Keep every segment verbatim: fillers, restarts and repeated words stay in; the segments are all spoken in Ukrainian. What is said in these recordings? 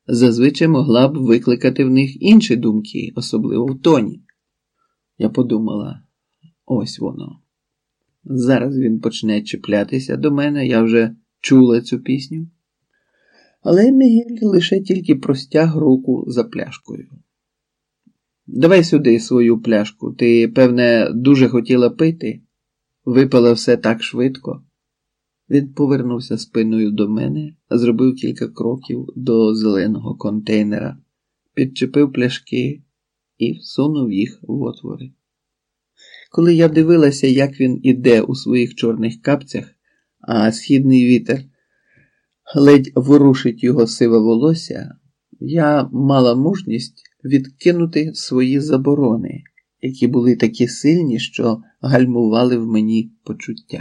зазвичай могла б викликати в них інші думки, особливо в тоні. Я подумала, ось воно. Зараз він почне чіплятися до мене, я вже чула цю пісню. Але Мігель лише тільки простяг руку за пляшкою. Давай сюди свою пляшку, ти, певне, дуже хотіла пити? Випила все так швидко. Він повернувся спиною до мене, зробив кілька кроків до зеленого контейнера, підчепив пляшки і всунув їх в отвори. Коли я дивилася, як він іде у своїх чорних капцях, а східний вітер ледь ворушить його сиве волосся, я мала мужність відкинути свої заборони, які були такі сильні, що гальмували в мені почуття.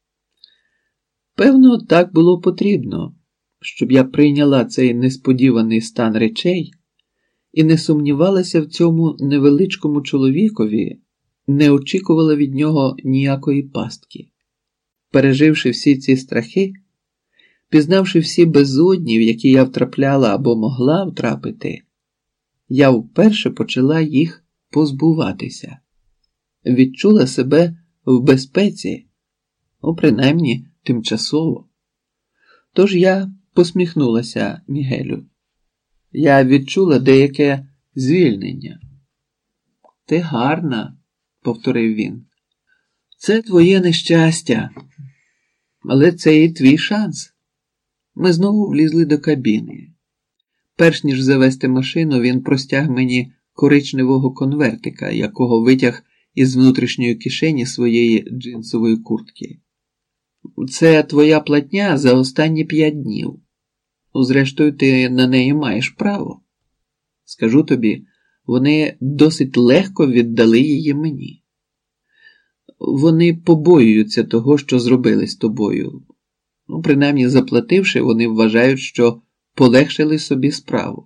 Певно, так було потрібно, щоб я прийняла цей несподіваний стан речей і не сумнівалася в цьому невеличкому чоловікові, не очікувала від нього ніякої пастки. Переживши всі ці страхи, пізнавши всі безодні, в які я втрапляла або могла втрапити, я вперше почала їх позбуватися. Відчула себе в безпеці, ну, принаймні, тимчасово. Тож я посміхнулася Мігелю. Я відчула деяке звільнення. «Ти гарна», – повторив він. «Це твоє нещастя, але це і твій шанс». Ми знову влізли до кабіни. Перш ніж завести машину, він простяг мені коричневого конвертика, якого витяг із внутрішньої кишені своєї джинсової куртки. «Це твоя платня за останні п'ять днів. Зрештою, ти на неї маєш право. Скажу тобі, вони досить легко віддали її мені. Вони побоюються того, що зробили з тобою. Ну, принаймні, заплативши, вони вважають, що полегшили собі справу».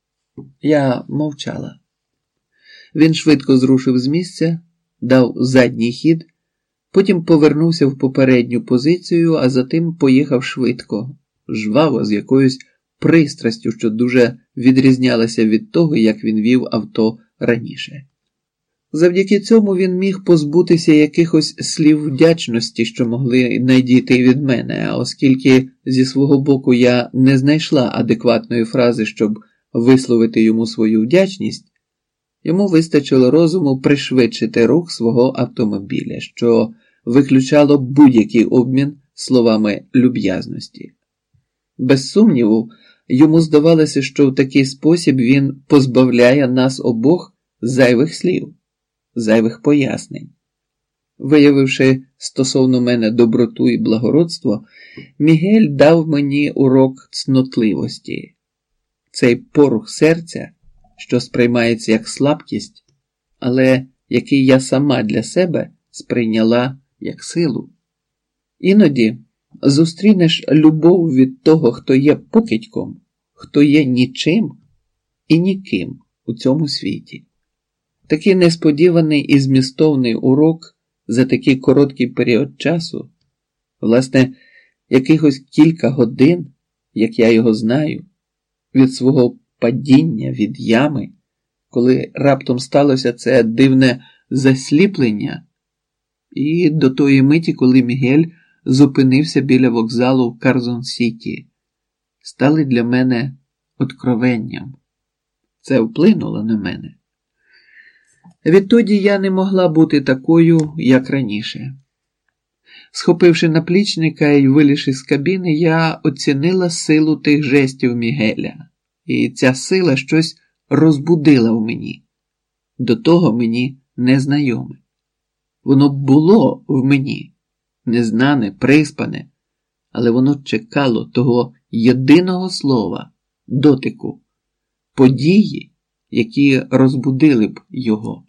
Я мовчала. Він швидко зрушив з місця, дав задній хід, потім повернувся в попередню позицію, а затим поїхав швидко, жваво, з якоюсь пристрастю, що дуже відрізнялася від того, як він вів авто раніше. Завдяки цьому він міг позбутися якихось слів вдячності, що могли надійти від мене, а оскільки зі свого боку я не знайшла адекватної фрази, щоб висловити йому свою вдячність, йому вистачило розуму пришвидшити рух свого автомобіля, що виключало будь-який обмін словами люб'язності. Без сумніву, йому здавалося, що в такий спосіб він позбавляє нас обох зайвих слів, зайвих пояснень. Виявивши стосовно мене доброту і благородство, Мігель дав мені урок цнотливості. Цей порух серця, що сприймається як слабкість, але який я сама для себе сприйняла як силу. Іноді зустрінеш любов від того, хто є покидьком, хто є нічим і ніким у цьому світі. Такий несподіваний і змістовний урок за такий короткий період часу, власне, якихось кілька годин, як я його знаю, від свого падіння, від ями, коли раптом сталося це дивне засліплення, і до тої миті, коли Мігель зупинився біля вокзалу в Карзон-Сіті, стали для мене откровенням. Це вплинуло на мене. Відтоді я не могла бути такою, як раніше. Схопивши наплічника і вилізши з кабіни, я оцінила силу тих жестів Мігеля. І ця сила щось розбудила в мені. До того мені незнайоме. Воно було в мені, незнане, приспане, але воно чекало того єдиного слова, дотику, події, які розбудили б його.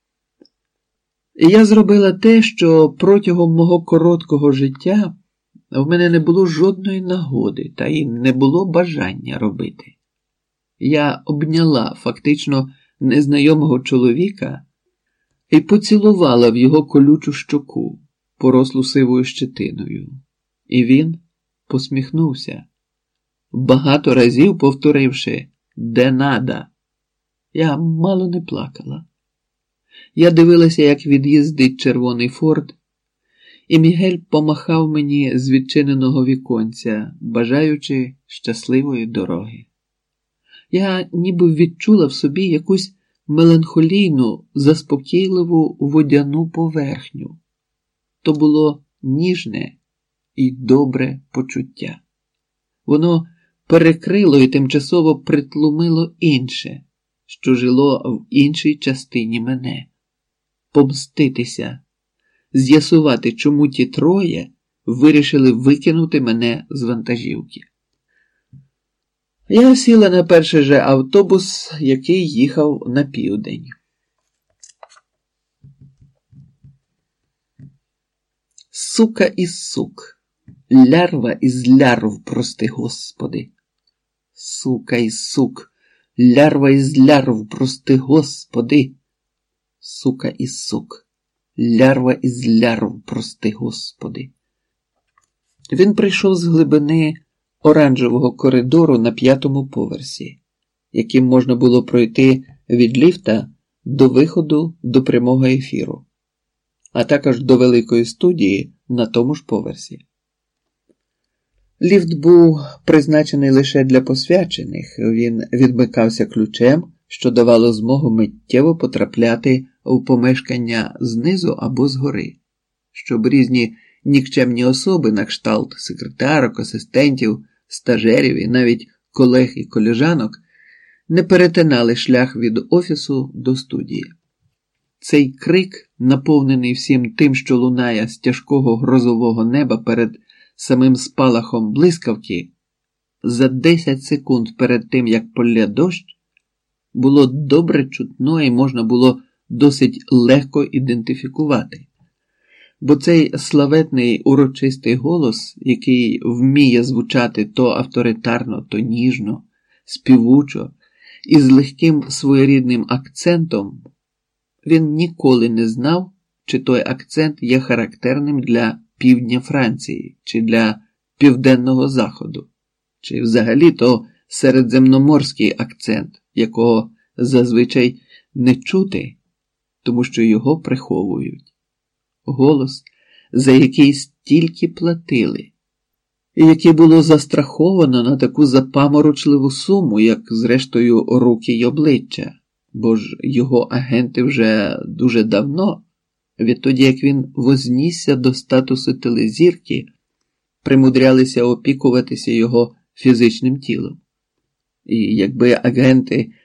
І я зробила те, що протягом мого короткого життя в мене не було жодної нагоди, та й не було бажання робити. Я обняла фактично незнайомого чоловіка і поцілувала в його колючу щоку, порослу сивою щетиною. І він посміхнувся. багато разів повторивши «де надо». Я мало не плакала. Я дивилася, як від'їздить червоний форт, і Мігель помахав мені з відчиненого віконця, бажаючи щасливої дороги. Я ніби відчула в собі якусь меланхолійну, заспокійливу водяну поверхню. То було ніжне і добре почуття. Воно перекрило і тимчасово притлумило інше, що жило в іншій частині мене. Помститися, з'ясувати, чому ті троє вирішили викинути мене з вантажівки. Я сіла на перший же автобус, який їхав на південь. Сука із сук, лярва із лярв, прости Господи. Сука із сук, лярва із лярв, прости Господи. Сука із сук, лярва із лярв, прости Господи. Він прийшов з глибини оранжевого коридору на п'ятому поверсі, яким можна було пройти від ліфта до виходу до прямого ефіру, а також до великої студії на тому ж поверсі. Ліфт був призначений лише для посвячених, він відмикався ключем, що давало змогу миттєво потрапляти в помешкання знизу або згори, щоб різні нікчемні особи на кшталт секретарок, асистентів, стажерів і навіть колег і колежанок не перетинали шлях від офісу до студії. Цей крик, наповнений всім тим, що лунає з тяжкого грозового неба перед самим спалахом блискавки, за десять секунд перед тим, як полє дощ, було добре чутно і можна було досить легко ідентифікувати. Бо цей славетний урочистий голос, який вміє звучати то авторитарно, то ніжно, співучо і з легким своєрідним акцентом, він ніколи не знав, чи той акцент є характерним для півдня Франції, чи для південного заходу, чи взагалі то середземноморський акцент, якого зазвичай не чути, тому що його приховують. Голос, за який стільки платили, і який було застраховано на таку запаморочливу суму, як, зрештою, руки й обличчя, бо ж його агенти вже дуже давно, відтоді як він вознісся до статусу телезірки, примудрялися опікуватися його фізичним тілом. І якби агенти